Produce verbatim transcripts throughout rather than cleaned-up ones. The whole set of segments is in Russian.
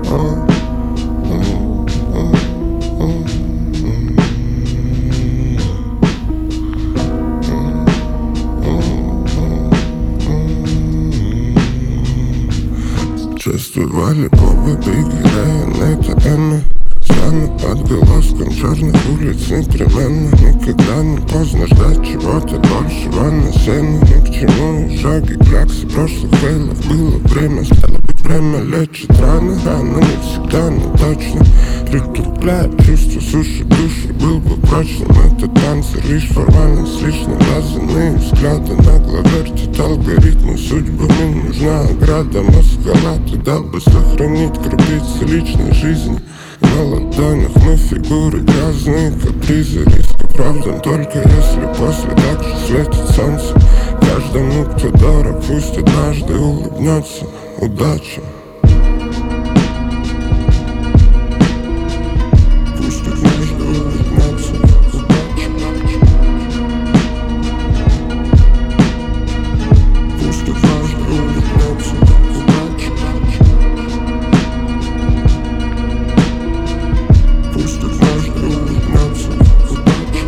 Чувствовали Боба, Бигги, Райан, это Эмми. Станут отголоском черных улиц непременно. Никогда не поздно ждать чего-то большего на сцене. Ни к чему и шаги, кляксы прошлых фейлов. Было время, стало быть время, лечит раны. Рано не всегда, но точно притупляет чувство, суши души. Был бы прочным этот танцы, лишь формальность, лишние лазерные взгляды. Нагло вертит алгоритмы судьбами. Нужна ограда, маскалаты, дал бы сохранить крупицы личной жизни. На ладонях мы фигуры грязные, капризы. Риск оправдан только если после так же светит солнце. Каждому, кто дорог, пусть однажды улыбнется удача. Пусть однажды улыбнется удача. Пусть однажды улыбнется удача. Пусть однажды улыбнется удача.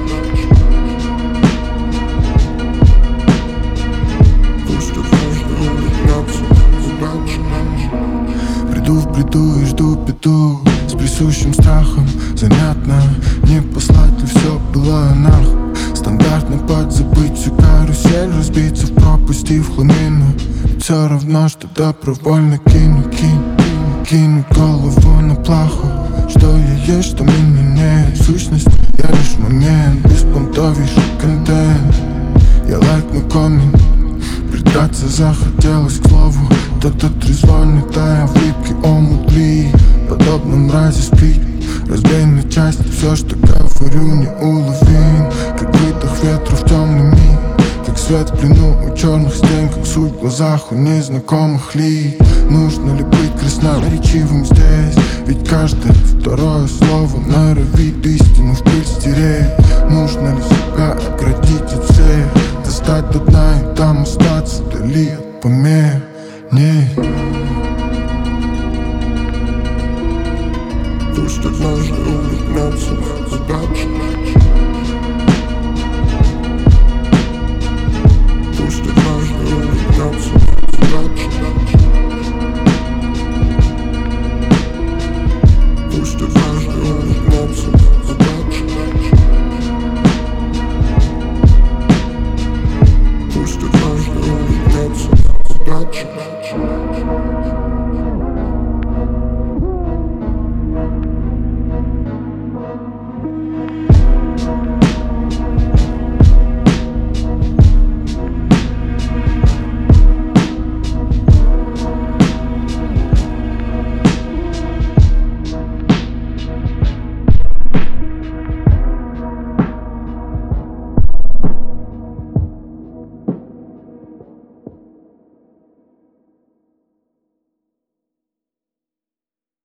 Пусть однажды улыбнется удача. Приду в бреду и жду беду с присущим страхом. Занятно, не послать ли все было анарх. Стандартно подзабыть всю карусель, разбиться в пропасти в хламину. Все равно, что добровольно кину, кину, кину голову на плаху. Что я есть, что меня нет. Сущность, я лишь момент. Беспонтовейший контент. Я лайк на коммент. Придаться захотелось к слову. Кто-то трезвонит, а я в липкий омут ли. Подобно мрази спит. Разбей на части все, что говорю, не уловим. Как выдох ветра в темный миг. Как свет в плену у черных стен. Как суть в глазах у незнакомых лиц. Нужно ли быть красноречивым здесь? Ведь каждое второе слово норовит истину в пыль стереть. Нужно ли себя оградить от всех? Достать до дна и там остаться вдали от помех? Нет. Пусть однажды улыбнется удача. Пусть однажды улыбнется удача. Пусть однажды улыбнется удача. Пусть однажды улыбнется удача.